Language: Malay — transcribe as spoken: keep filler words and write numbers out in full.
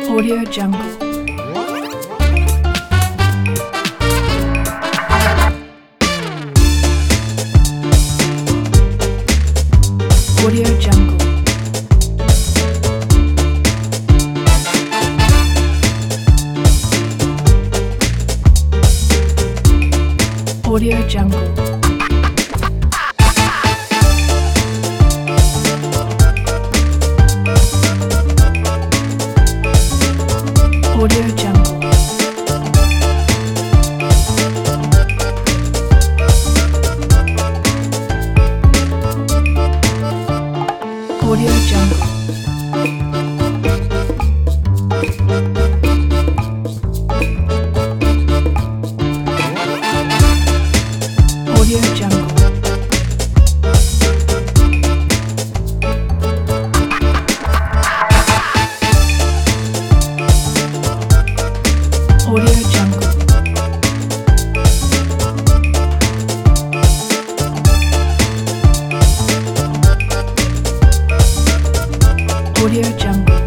Audio Jungle. Audio Jungle. Audio Jungle. Audio Jungle. Audio Jungle. Audio Jungle. Audio Jungle. Audio Jungle.